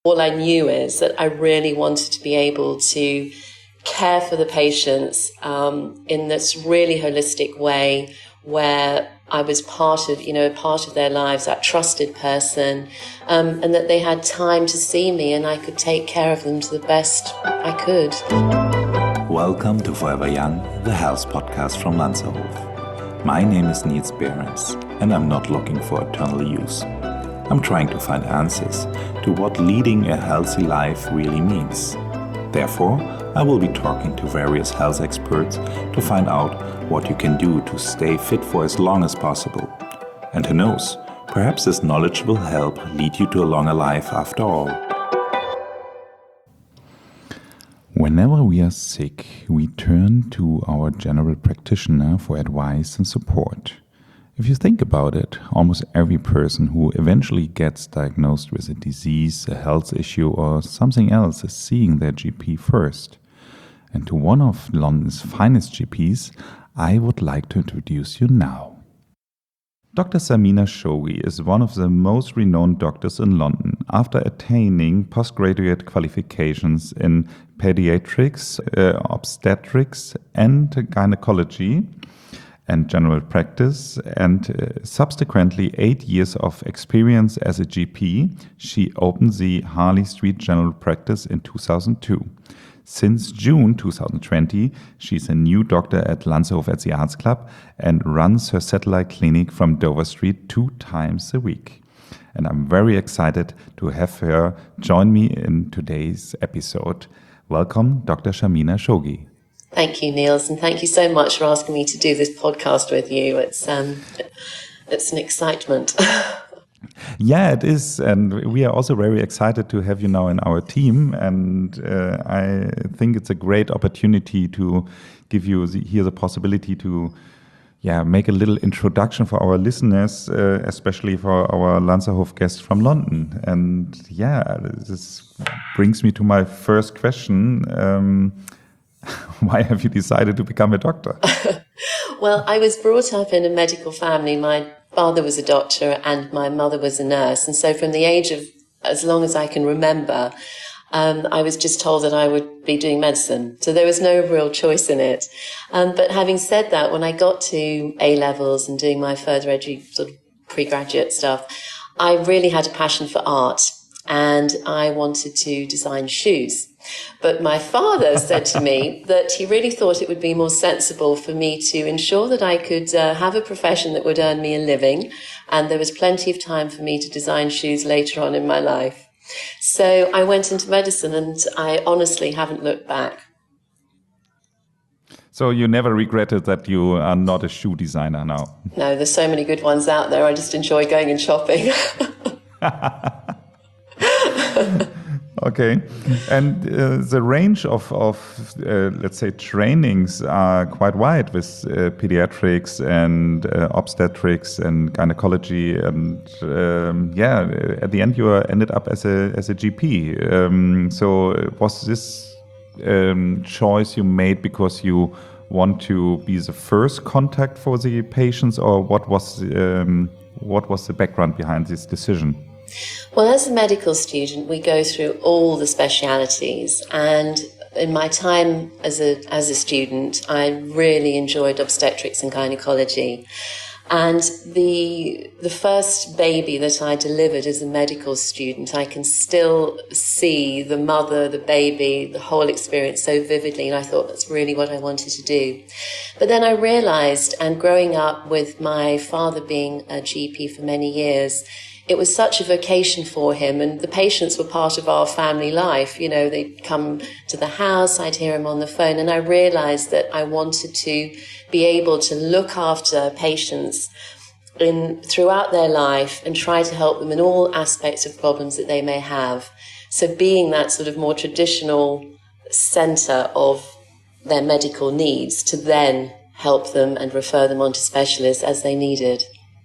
All I knew is that I really wanted to be able to care for the patients in this really holistic way, where I was part of their lives, that trusted person, and that they had time to see me and I could take care of them to the best I could. Welcome to Forever Young, the health podcast from Lanzerhof. My name is Niels Behrens, and I'm not looking for eternal youth. I'm trying to find answers to what leading a healthy life really means. Therefore, I will be talking to various health experts to find out what you can do to stay fit for as long as possible. And who knows, perhaps this knowledge will help lead you to a longer life after all. Whenever we are sick, we turn to our general practitioner for advice and support. If you think about it, almost every person who eventually gets diagnosed with a disease, a health issue, or something else is seeing their GP first. And to one of London's finest GPs, I would like to introduce you now. Dr. Samina Shoghi is one of the most renowned doctors in London after attaining postgraduate qualifications in pediatrics, obstetrics, and gynecology and general practice, and subsequently 8 years of experience as a GP. She opened the Harley Street General Practice in 2002. Since June 2020, she's a new doctor at Lanzerhof at the Arts Club and runs her satellite clinic from Dover Street 2 times a week. And I'm very excited to have her join me in today's episode. Welcome, Dr. Samina Shoghi. Thank you, Niels, and thank you so much for asking me to do this podcast with you. It's an excitement. Yeah, it is, and we are also very excited to have you now in our team. And I think it's a great opportunity to give you the possibility to, make a little introduction for our listeners, especially for our Lanzerhof guests from London. And this brings me to my first question. Why have you decided to become a doctor? Well, I was brought up in a medical family. My father was a doctor and my mother was a nurse. And so from the age of as long as I can remember, I was just told that I would be doing medicine. So there was no real choice in it. But having said that, when I got to A-levels and doing my further sort of pre-graduate stuff, I really had a passion for art and I wanted to design shoes. But my father said to me that he really thought it would be more sensible for me to ensure that I could have a profession that would earn me a living, and there was plenty of time for me to design shoes later on in my life. So I went into medicine, and I honestly haven't looked back. So you never regretted that you are not a shoe designer now? No, there's so many good ones out there. I just enjoy going and shopping. Okay, and the range of let's say, trainings are quite wide with pediatrics and obstetrics and gynecology, and at the end you ended up as a GP. So was this choice you made because you want to be the first contact for the patients, or what was the background behind this decision? Well, as a medical student, we go through all the specialities, and in my time as a student, I really enjoyed obstetrics and gynecology. And the first baby that I delivered as a medical student, I can still see the mother, the baby, the whole experience so vividly, and I thought that's really what I wanted to do. But then I realized, and growing up with my father being a GP for many years, it was such a vocation for him, and the patients were part of our family life. You know, they'd come to the house, I'd hear him on the phone, and I realized that I wanted to be able to look after patients throughout their life and try to help them in all aspects of problems that they may have. So being that sort of more traditional center of their medical needs to then help them and refer them on to specialists as they needed.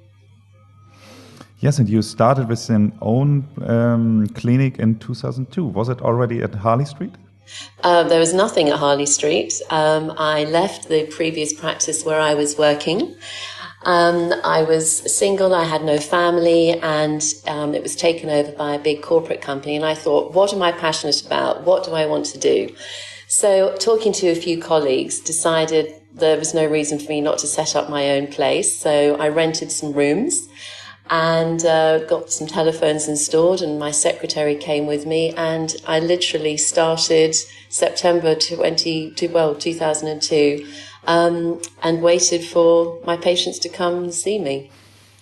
Yes, and you started with an own clinic in 2002. Was it already at Harley Street? There was nothing at Harley Street. I left the previous practice where I was working I was single, I had no family, and it was taken over by a big corporate company. And I thought, what am I passionate about? What do I want to do? So talking to a few colleagues, decided there was no reason for me not to set up my own place. So I rented some rooms and got some telephones installed, and my secretary came with me, and I literally started September 2002 and waited for my patients to come and see me.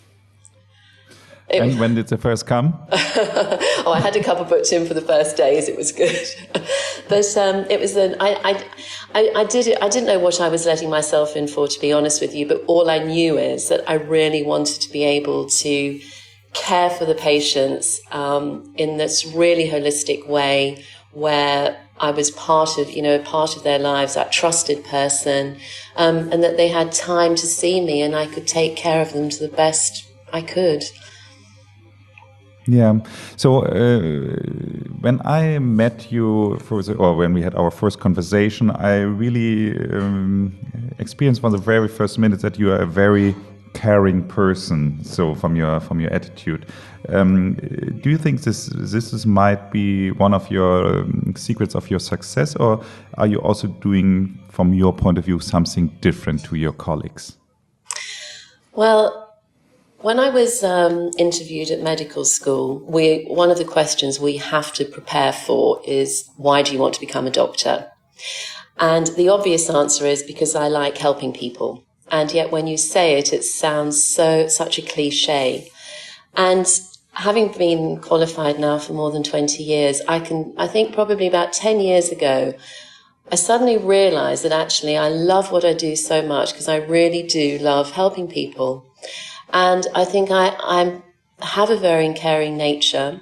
And when did the first come? Oh, I had a couple booked in for the first days. It was good, but it was I did it. I didn't know what I was letting myself in for, to be honest with you. But all I knew is that I really wanted to be able to care for the patients in this really holistic way, where I was part of their lives, that trusted person, and that they had time to see me, and I could take care of them to the best I could. Yeah. So when I met you or when we had our first conversation, I really experienced from the very first minute that you are a very caring person. So from your attitude, do you think this might be one of your secrets of your success, or are you also doing, from your point of view, something different to your colleagues? Well, when I was interviewed at medical school, one of the questions we have to prepare for is, why do you want to become a doctor? And the obvious answer is because I like helping people. And yet when you say it, it sounds such a cliche. And having been qualified now for more than 20 years, I think probably about 10 years ago, I suddenly realized that actually I love what I do so much, because I really do love helping people. And I think I have a very caring nature.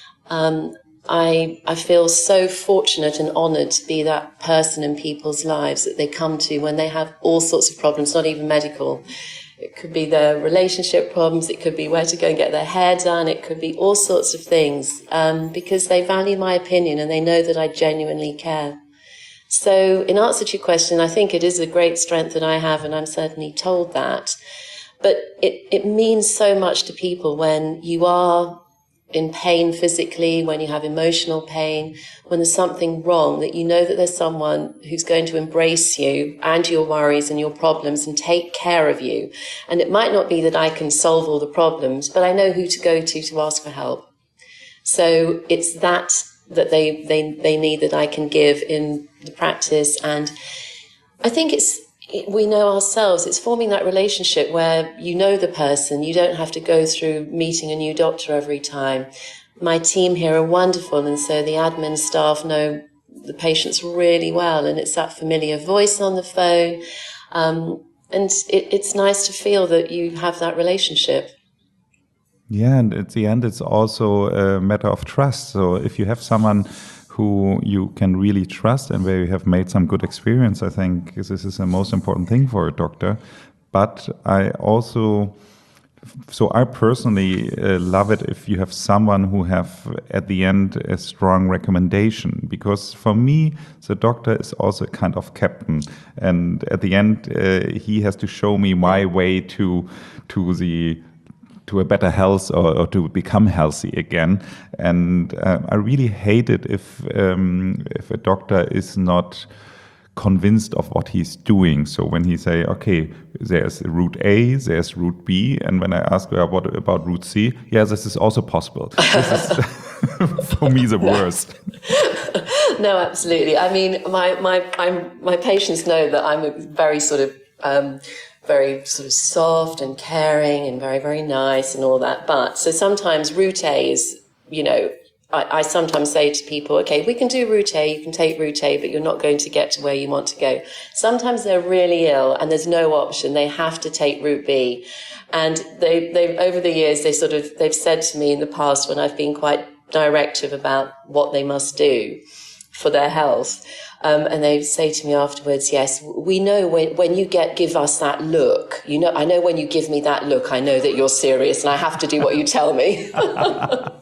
I feel so fortunate and honored to be that person in people's lives that they come to when they have all sorts of problems, not even medical. It could be their relationship problems. It could be where to go and get their hair done. It could be all sorts of things, because they value my opinion and they know that I genuinely care. So in answer to your question, I think it is a great strength that I have, and I'm certainly told that. But it means so much to people when you are in pain physically, when you have emotional pain, when there's something wrong, that you know that there's someone who's going to embrace you and your worries and your problems and take care of you. And it might not be that I can solve all the problems, but I know who to go to ask for help. So it's that they need that I can give in the practice. And I think we know ourselves. It's forming that relationship where you know the person. You don't have to go through meeting a new doctor every time. My team here are wonderful, and so the admin staff know the patients really well, and it's that familiar voice on the phone. And it's nice to feel that you have that relationship. Yeah, and at the end, it's also a matter of trust. So if you have someone who you can really trust and where you have made some good experience, I think this is the most important thing for a doctor. But I personally love it if you have someone who have at the end a strong recommendation, because for me, the doctor is also a kind of captain. And at the end, he has to show me my way to a better health or to become healthy again. And I really hate it if a doctor is not convinced of what he's doing. So when he say, okay, there's route A, there's route B, and when I ask her, what about route C? Yeah, this is also possible. This is for me the worst. No, absolutely. I mean, my patients know that I'm a very sort of soft and caring and very, very nice and all that. But so sometimes route A is, I sometimes say to people, okay, we can do route A, you can take route A, but you're not going to get to where you want to go. Sometimes they're really ill and there's no option. They have to take route B. And they over the years, they've said to me in the past, when I've been quite directive about what they must do for their health, and they say to me afterwards, yes, we know when you give us that look, I know when you give me that look, I know that you're serious and I have to do what you tell me.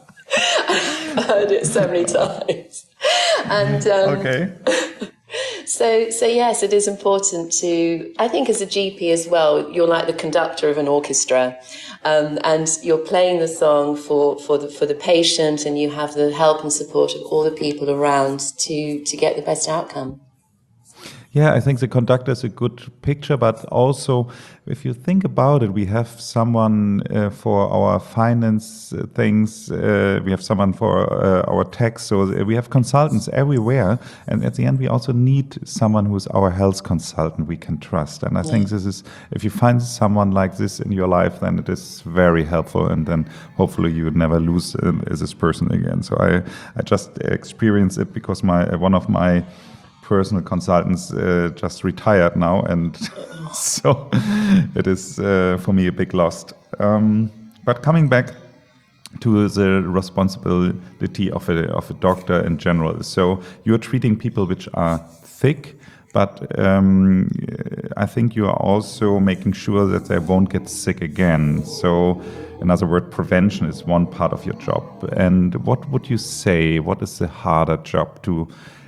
I've heard it so many times. And okay. So yes, it is important to, I think as a GP as well, you're like the conductor of an orchestra, and you're playing the song for the patient, and you have the help and support of all the people around to get the best outcome. Yeah, I think the conductor is a good picture, but also if you think about it, we have someone for our finance things, we have someone for our tax, so we have consultants everywhere. And at the end, we also need someone who is our health consultant we can trust. And I think this is, if you find someone like this in your life, then it is very helpful. And then hopefully you would never lose this person again. So I just experienced it because one of my personal consultants just retired now, and so it is for me a big loss. But coming back to the responsibility of a doctor in general, so you're treating people which are sick, but I think you are also making sure that they won't get sick again. So in other words, prevention is one part of your job. And what would you say, what is the harder job, to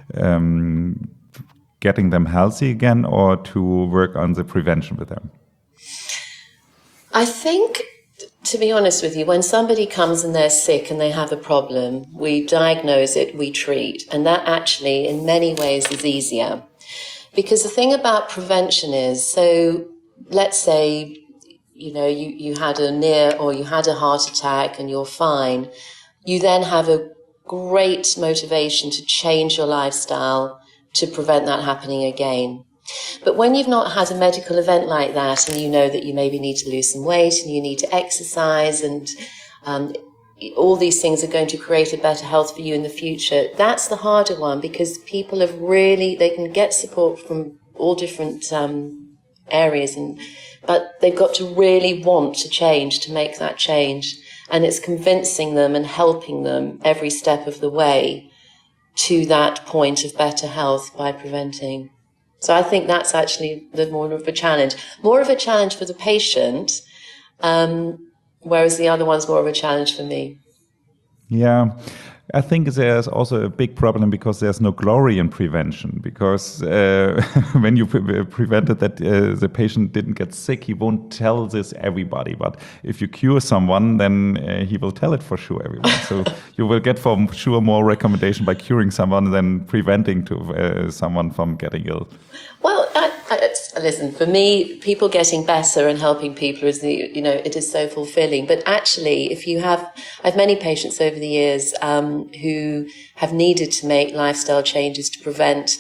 getting them healthy again, or to work on the prevention with them? I think, to be honest with you, when somebody comes and they're sick and they have a problem, we diagnose it, we treat, and that actually in many ways is easier. Because the thing about prevention is, so let's say, you had you had a heart attack and you're fine, you then have a great motivation to change your lifestyle to prevent that happening again. But when you've not had a medical event like that, and you know that you maybe need to lose some weight and you need to exercise, and all these things are going to create a better health for you in the future, that's the harder one, because people they can get support from all different areas, but they've got to really want to change, to make that change. And it's convincing them and helping them every step of the way to that point of better health by preventing. So I think that's actually more of a challenge. More of a challenge for the patient, whereas the other one's more of a challenge for me. Yeah. I think there's also a big problem because there's no glory in prevention. Because when you prevented that the patient didn't get sick, he won't tell this everybody. But if you cure someone, then he will tell it for sure everyone. So you will get for sure more recommendation by curing someone than preventing someone from getting ill. Well, listen, for me, people getting better and helping people is it is so fulfilling. But actually, I've many patients over the years who have needed to make lifestyle changes to prevent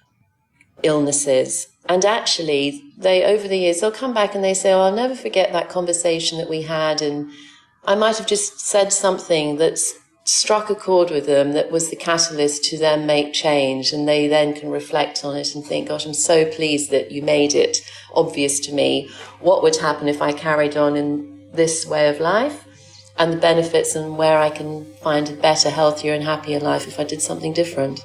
illnesses. And actually, over the years, they'll come back and they say, I'll never forget that conversation that we had. And I might have just said something that's struck a chord with them that was the catalyst to them make change, and they then can reflect on it and think, gosh, I'm so pleased that you made it obvious to me what would happen if I carried on in this way of life, and the benefits, and where I can find a better, healthier and happier life if I did something different.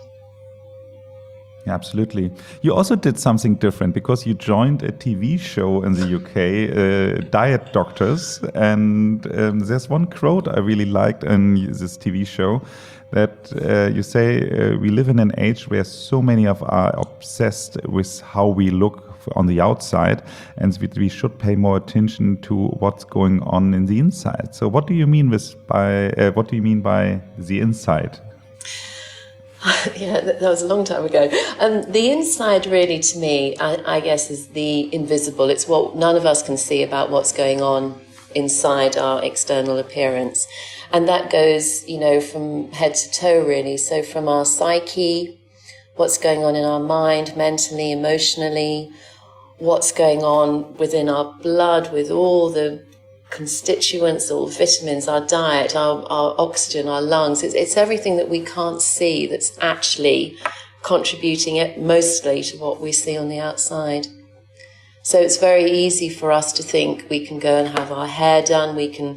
Yeah, absolutely. You also did something different because you joined a TV show in the UK, Diet Doctors. And there's one quote I really liked in this TV show, that you say, we live in an age where so many of us are obsessed with how we look on the outside, and we should pay more attention to what's going on in the inside. So what do you mean by the inside? Yeah, that was a long time ago. The inside, really, to me, I guess, is the invisible. It's what none of us can see about what's going on inside our external appearance. And that goes, from head to toe, really. So from our psyche, what's going on in our mind, mentally, emotionally, what's going on within our blood with all the constituents, all vitamins, our diet, our oxygen, our lungs. It's everything that we can't see that's actually contributing it mostly to what we see on the outside. So it's very easy for us to think we can go and have our hair done, we can,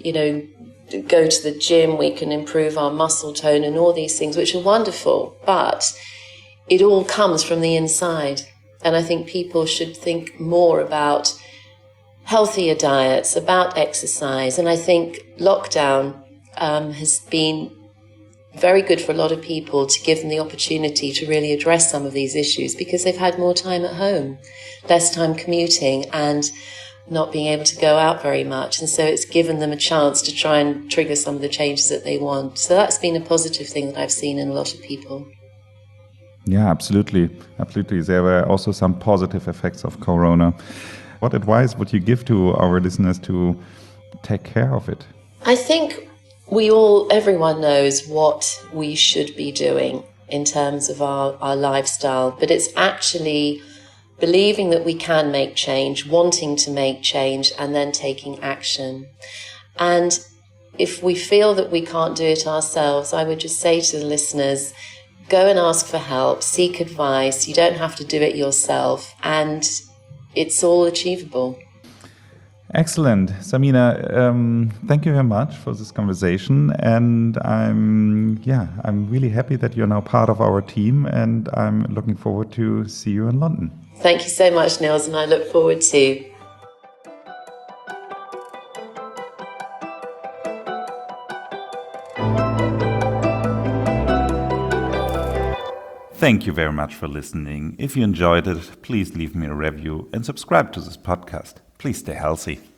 go to the gym, we can improve our muscle tone and all these things, which are wonderful, but it all comes from the inside. And I think people should think more about healthier diets, about exercise. And I think lockdown has been very good for a lot of people to give them the opportunity to really address some of these issues because they've had more time at home, less time commuting and not being able to go out very much. And so it's given them a chance to try and trigger some of the changes that they want. So that's been a positive thing that I've seen in a lot of people. Yeah, absolutely. Absolutely. There were also some positive effects of Corona. What advice would you give to our listeners to take care of it? I think everyone knows what we should be doing in terms of our lifestyle, but it's actually believing that we can make change, wanting to make change, and then taking action. And if we feel that we can't do it ourselves, I would just say to the listeners, go and ask for help, seek advice. You don't have to do it yourself, and it's all achievable. Excellent. Samina, thank you very much for this conversation. And I'm really happy that you're now part of our team, and I'm looking forward to see you in London. Thank you so much, Nils, and I look forward to. Thank you very much for listening. If you enjoyed it, please leave me a review and subscribe to this podcast. Please stay healthy.